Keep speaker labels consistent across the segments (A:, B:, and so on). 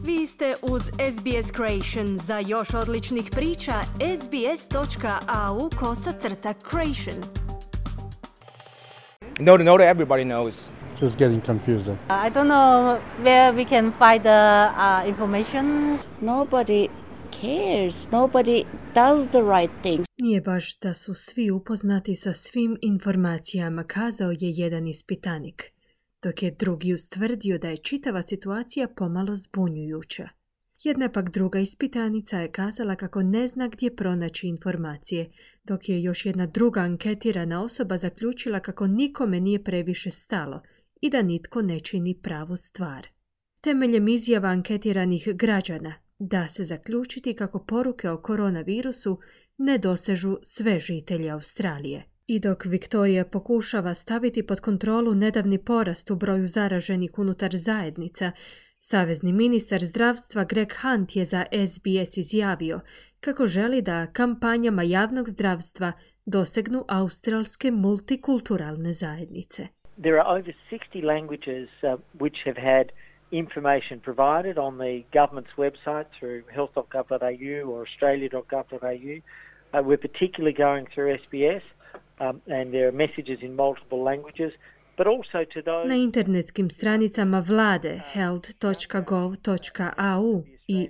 A: Vi ste uz SBS Creation. Za još odličnih priča, sbs.au/creation.
B: No, everybody knows.
C: Just getting confusing.
D: I don't know where we can find the information.
E: Nobody cares. Nobody does the right things.
A: Nije baš da su svi upoznati sa svim informacijama, kazao je jedan ispitanik, dok je drugi ustvrdio da je čitava situacija pomalo zbunjujuća. Jedna pak druga ispitanica je kazala kako ne zna gdje pronaći informacije, dok je još jedna druga anketirana osoba zaključila kako nikome nije previše stalo i da nitko ne čini pravu stvar. Temeljem izjava anketiranih građana da se zaključiti kako poruke o koronavirusu ne dosežu sve žitelje Australije. I dok Viktorija pokušava staviti pod kontrolu nedavni porast u broju zaraženih unutar zajednica, savezni ministar zdravstva Greg Hunt je za SBS izjavio kako želi da kampanjama javnog zdravstva dosegnu australske multikulturalne zajednice.
F: There are over 60 languages which have had information provided on the government's website through health.gov.au or australia.gov.au. We're particularly going through SBS and there are messages in multiple languages. But also to those...
A: Na internetskim stranicama vlade health.gov.au i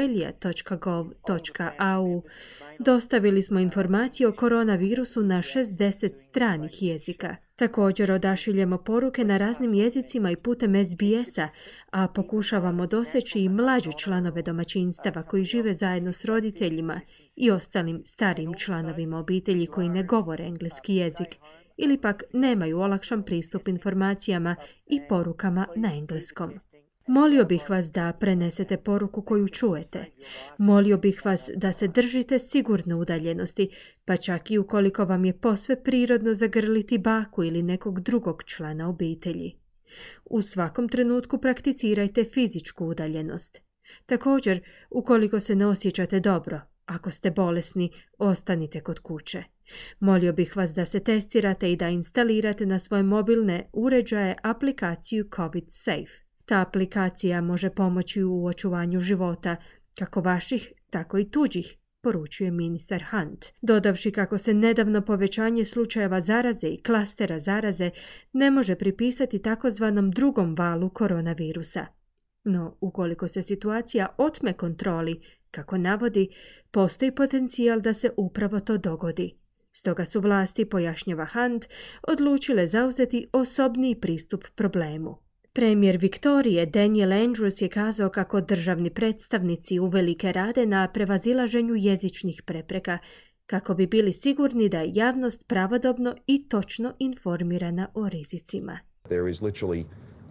A: australia.gov.au dostavili smo informacije o koronavirusu na 60 stranih jezika. Također odašiljemo poruke na raznim jezicima i putem SBS-a, a pokušavamo doseći i mlađe članove domaćinstava koji žive zajedno s roditeljima i ostalim starijim članovima obitelji koji ne govore engleski jezik ili pak nemaju olakšan pristup informacijama i porukama na engleskom. Molio bih vas da prenesete poruku koju čujete. Molio bih vas da se držite sigurne udaljenosti, pa čak i ukoliko vam je posve prirodno zagrliti baku ili nekog drugog člana obitelji. U svakom trenutku prakticirajte fizičku udaljenost. Također, ukoliko se ne osjećate dobro, ako ste bolesni, ostanite kod kuće. Molio bih vas da se testirate i da instalirate na svoje mobilne uređaje aplikaciju COVID Safe. Ta aplikacija može pomoći u očuvanju života, kako vaših, tako i tuđih, poručuje ministar Hunt, dodavši kako se nedavno povećanje slučajeva zaraze i klastera zaraze ne može pripisati takozvanom drugom valu koronavirusa. No, ukoliko se situacija otme kontroli, kako navodi, postoji potencijal da se upravo to dogodi. Stoga su vlasti, pojašnjava Hunt, odlučile zauzeti osobniji pristup problemu. Premijer Viktorije Daniel Andrews je kazao kako državni predstavnici uvelike rade na prevazilaženju jezičnih prepreka, kako bi bili sigurni da je javnost pravodobno i točno informirana o rizicima.
G: There is literally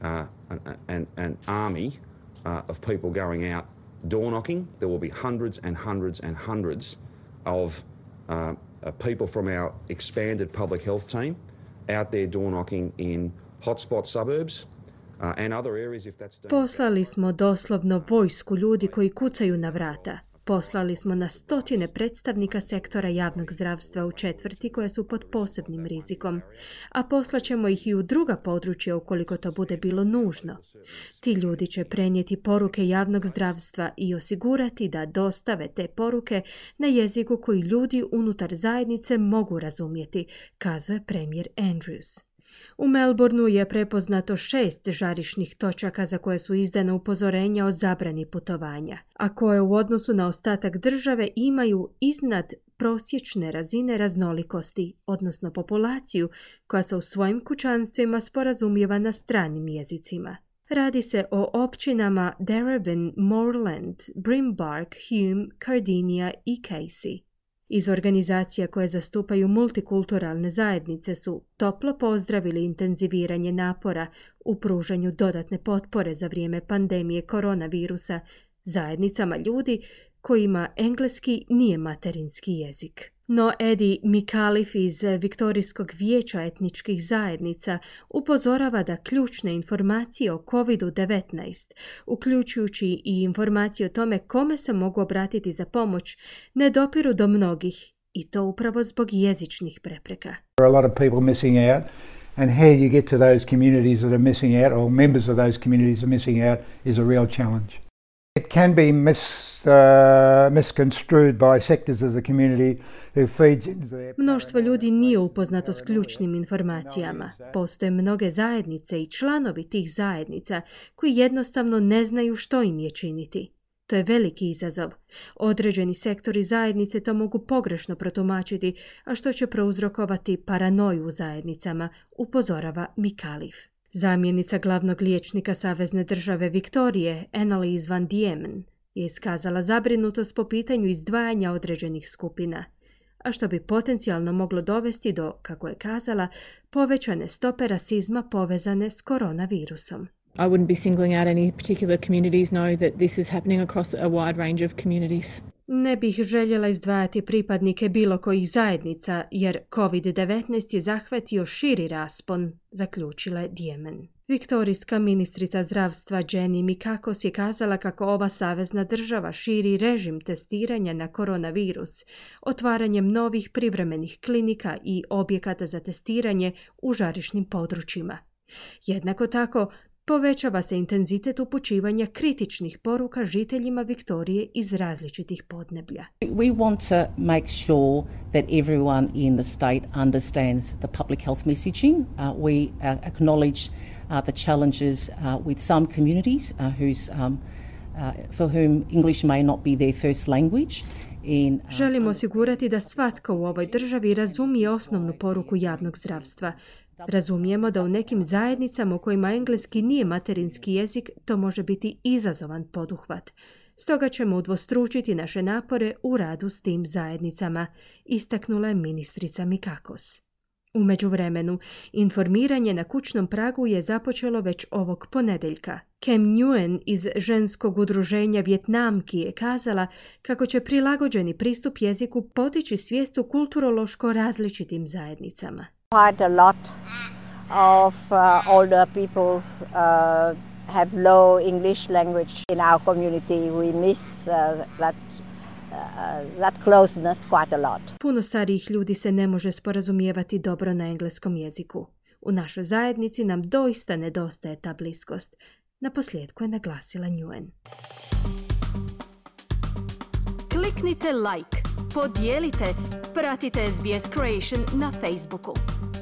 G: an army of people going out door knocking. There will be hundreds and hundreds and hundreds of people from our expanded public health team out there door knocking in hotspot suburbs.
A: Poslali smo doslovno vojsku ljudi koji kucaju na vrata. Poslali smo na stotine predstavnika sektora javnog zdravstva u četvrti koje su pod posebnim rizikom, a poslaćemo ih i u druga područja ukoliko to bude bilo nužno. Ti ljudi će prenijeti poruke javnog zdravstva i osigurati da dostave te poruke na jeziku koji ljudi unutar zajednice mogu razumjeti, kazao je premijer Andrews. U Melbourneu je prepoznato 6 žarišnih točaka za koje su izdana upozorenja o zabrani putovanja, a koje u odnosu na ostatak države imaju iznad prosječne razine raznolikosti, odnosno populaciju koja se u svojim kućanstvima sporazumijeva na stranim jezicima. Radi se o općinama Darebin, Moreland, Brimbark, Hume, Cardinia i Casey. Iz organizacija koje zastupaju multikulturalne zajednice su toplo pozdravili intenziviranje napora u pružanju dodatne potpore za vrijeme pandemije koronavirusa zajednicama ljudi kojima engleski nije materinski jezik. No Eddie Micallef iz Viktorijskog vijeća etničkih zajednica upozorava da ključne informacije o COVID-19, uključujući i informacije o tome kome se mogu obratiti za pomoć, ne dopiru do mnogih, i to upravo zbog jezičnih prepreka.
C: There are a lot of people missing out, and how you get to those communities that are missing out, or members of those communities are missing out, is a real challenge. It can be misconstrued by sectors of the community who feeds into their...
A: Mnoštvo ljudi nije upoznato s ključnim informacijama. Postoje mnoge zajednice i članovi tih zajednica koji jednostavno ne znaju što im je činiti. To je veliki izazov. Određeni sektori zajednice to mogu pogrešno protumačiti, a što će prouzrokovati paranoju u zajednicama, upozorava Micallef. Zamjenica glavnog liječnika Savezne države Viktorije, Annelies van Diemen, je iskazala zabrinutost po pitanju izdvajanja određenih skupina, a što bi potencijalno moglo dovesti do, kako je kazala, povećane stope rasizma povezane s koronavirusom.
H: I wouldn't be singling out any particular communities, know that this is happening across a wide range of communities.
A: Ne bih željela izdvajati pripadnike bilo kojih zajednica, jer COVID-19 je zahvatio širi raspon, zaključila je Diemen. Viktorijska ministrica zdravstva Jenny Mikakos je kazala kako ova savezna država širi režim testiranja na koronavirus, otvaranjem novih privremenih klinika i objekata za testiranje u žarišnim područjima. Jednako tako, povećava se intenzitet upućivanja kritičnih poruka žiteljima Viktorije iz različitih podneblja.
I: We want to make sure that everyone in the state understands the public health messaging. We acknowledge the challenges with some communities for whom English may not be their first language.
A: Želimo osigurati da svatko u ovoj državi razumije osnovnu poruku javnog zdravstva. Razumijemo da u nekim zajednicama u kojima engleski nije materinski jezik to može biti izazovan poduhvat. Stoga ćemo udvostručiti naše napore u radu s tim zajednicama, istaknula je ministrica Mikakos. U međuvremenu, informiranje na kućnom pragu je započelo već ovog ponedjeljka. Kem Nguyen iz ženskog udruženja Vjetnamki je kazala kako će prilagođeni pristup jeziku podići svijest u kulturološko različitim zajednicama.
J: Quite a lot of older people have low English language in our community. We miss that closeness quite a lot.
A: Puno starijih ljudi se ne može sporazumijevati dobro na engleskom jeziku. U našoj zajednici nam doista nedostaje ta bliskost. Naposljetku je naglasila Nguyen. Kliknite like, podijelite, pratite SBS Creation na Facebooku.